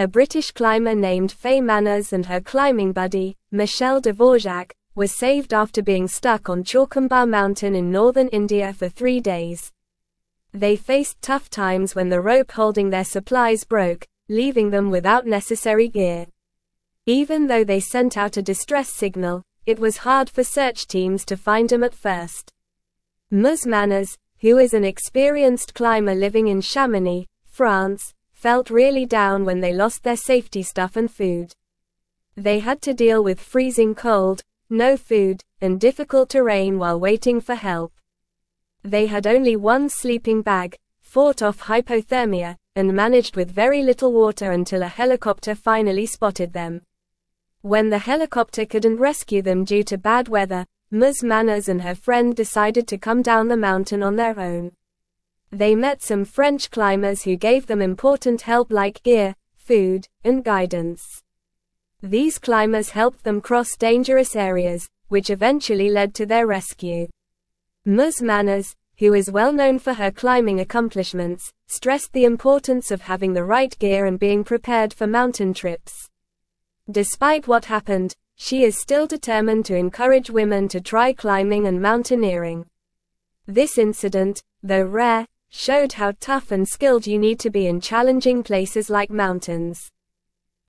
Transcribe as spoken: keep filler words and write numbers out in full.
a British climber named Faye Manners and her climbing buddy, Michel Dvorak, was saved after being stuck on Chauchambar Mountain in northern India for three days. They faced tough times when the rope holding their supplies broke, leaving them without necessary gear. Even though they sent out a distress signal, it was hard for search teams to find them at first. Ms. Manners, who is an experienced climber living in Chamonix, France, felt really down when they lost their safety stuff and food. They had to deal with freezing cold, no food, and difficult terrain while waiting for help. They had only one sleeping bag, fought off hypothermia, and managed with very little water until a helicopter finally spotted them. When the helicopter couldn't rescue them due to bad weather, Ms. Manners and her friend decided to come down the mountain on their own. They met some French climbers who gave them important help like gear, food, and guidance. These climbers helped them cross dangerous areas, which eventually led to their rescue. Ms. Manners, who is well known for her climbing accomplishments, stressed the importance of having the right gear and being prepared for mountain trips. Despite what happened, she is still determined to encourage women to try climbing and mountaineering. This incident, though rare, showed how tough and skilled you need to be in challenging places like mountains.